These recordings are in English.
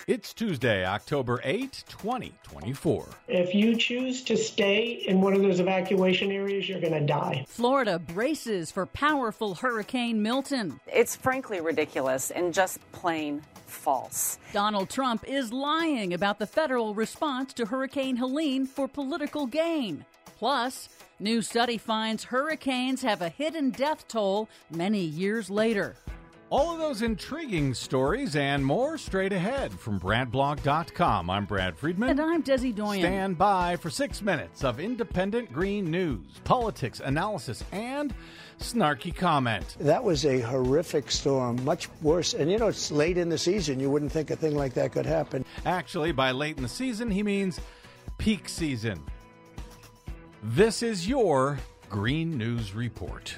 It's Tuesday, October 8, 2024. If you choose to stay in one of those evacuation areas, you're going to die. Florida braces for powerful Hurricane Milton. It's frankly ridiculous and just plain false. Donald Trump is lying about the federal response to Hurricane Helene for political gain. Plus, new study finds hurricanes have a hidden death toll many years later. All of those intriguing stories and more straight ahead from BradBlog.com. I'm Brad Friedman. And I'm Desi Doyen. Stand by for 6 minutes of independent green news, politics, analysis, and snarky comment. That was a horrific storm, much worse. And, it's late in the season. You wouldn't think a thing like that could happen. Actually, by late in the season, he means peak season. This is your Green News Report.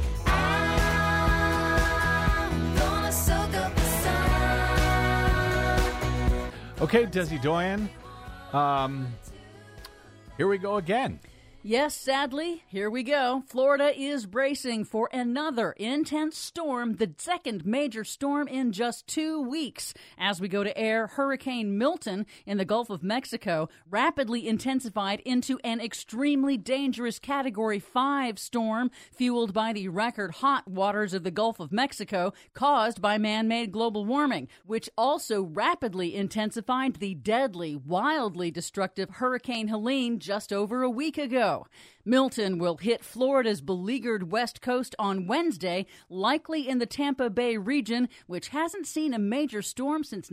Okay, Desi Doyen, here we go again. Yes, sadly, here we go. Florida is bracing for another intense storm, the second major storm in just 2 weeks. As we go to air, Hurricane Milton in the Gulf of Mexico rapidly intensified into an extremely dangerous Category 5 storm fueled by the record hot waters of the Gulf of Mexico caused by man-made global warming, which also rapidly intensified the deadly, wildly destructive Hurricane Helene just over a week ago. Milton will hit Florida's beleaguered west coast on Wednesday, likely in the Tampa Bay region, which hasn't seen a major storm since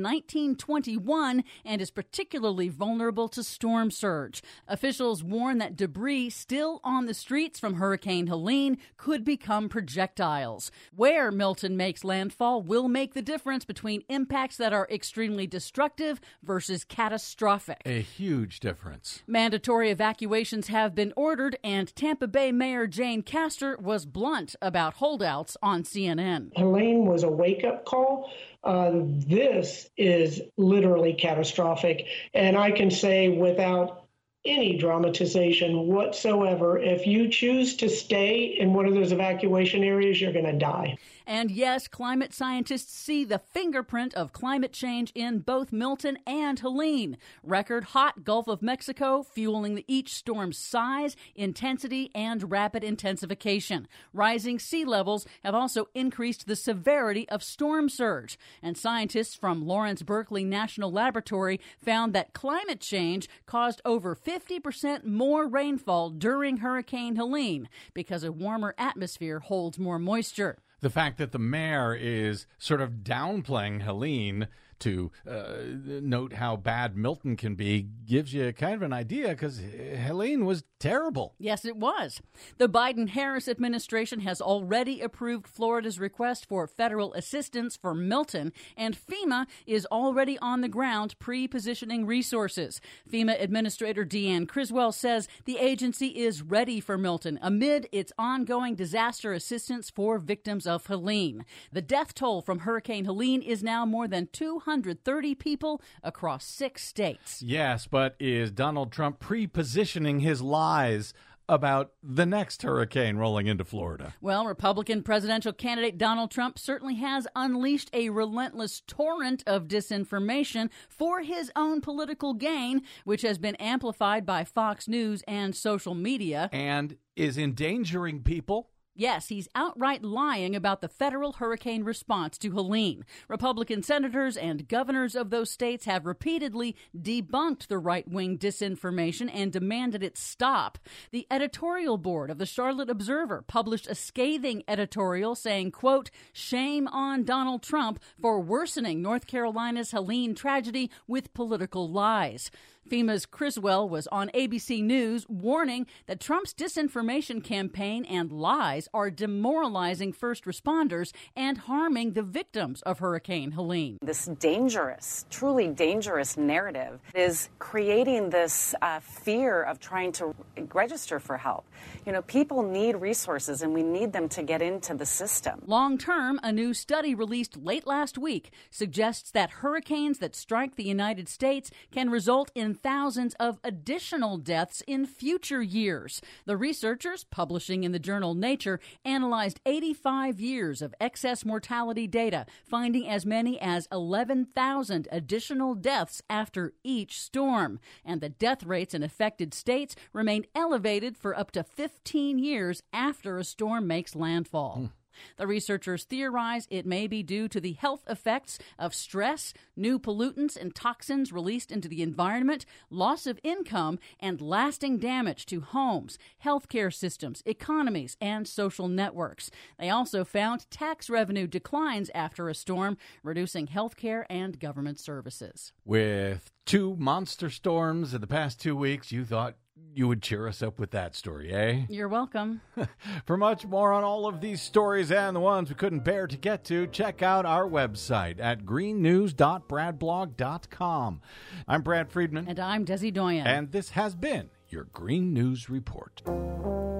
1921 and is particularly vulnerable to storm surge. Officials warn that debris still on the streets from Hurricane Helene could become projectiles. Where Milton makes landfall will make the difference between impacts that are extremely destructive versus catastrophic. A huge difference. Mandatory evacuations have been ordered, and Tampa Bay Mayor Jane Castor was blunt about holdouts on CNN. Helene was a wake-up call. This is literally catastrophic. And I can say without any dramatization whatsoever, if you choose to stay in one of those evacuation areas, you're going to die. And yes, climate scientists see the fingerprint of climate change in both Milton and Helene. Record hot Gulf of Mexico fueling each storm's size, intensity, and rapid intensification. Rising sea levels have also increased the severity of storm surge. And scientists from Lawrence Berkeley National Laboratory found that climate change caused over 50% more rainfall during Hurricane Helene because a warmer atmosphere holds more moisture. The fact that the mayor is sort of downplaying Helene to note how bad Milton can be gives you kind of an idea, because Helene was terrible. Yes, it was. The Biden-Harris administration has already approved Florida's request for federal assistance for Milton, and FEMA is already on the ground pre-positioning resources. FEMA Administrator Deanne Criswell says the agency is ready for Milton amid its ongoing disaster assistance for victims of Helene. The death toll from Hurricane Helene is now more than 230 people across 6 states. Yes, but is Donald Trump pre-positioning his lies about the next hurricane rolling into Florida? Well, Republican presidential candidate Donald Trump certainly has unleashed a relentless torrent of disinformation for his own political gain, which has been amplified by Fox News and social media. And is endangering people. Yes, he's outright lying about the federal hurricane response to Helene. Republican senators and governors of those states have repeatedly debunked the right-wing disinformation and demanded it stop. The editorial board of the Charlotte Observer published a scathing editorial saying, quote, "Shame on Donald Trump for worsening North Carolina's Helene tragedy with political lies." FEMA's Criswell was on ABC News warning that Trump's disinformation campaign and lies are demoralizing first responders and harming the victims of Hurricane Helene. This dangerous, truly dangerous narrative is creating this fear of trying to register for help. People need resources, and we need them to get into the system. Long term, a new study released late last week suggests that hurricanes that strike the United States can result in and thousands of additional deaths in future years. The researchers, publishing in the journal Nature, analyzed 85 years of excess mortality data, finding as many as 11,000 additional deaths after each storm. And the death rates in affected states remained elevated for up to 15 years after a storm makes landfall. The researchers theorize it may be due to the health effects of stress, new pollutants and toxins released into the environment, loss of income, and lasting damage to homes, healthcare systems, economies, and social networks. They also found tax revenue declines after a storm, reducing healthcare and government services. With 2 monster storms in the past 2 weeks, you thought you would cheer us up with that story, eh? You're welcome. For much more on all of these stories and the ones we couldn't bear to get to, check out our website at greennews.bradblog.com. I'm Brad Friedman. And I'm Desi Doyen. And this has been your Green News Report.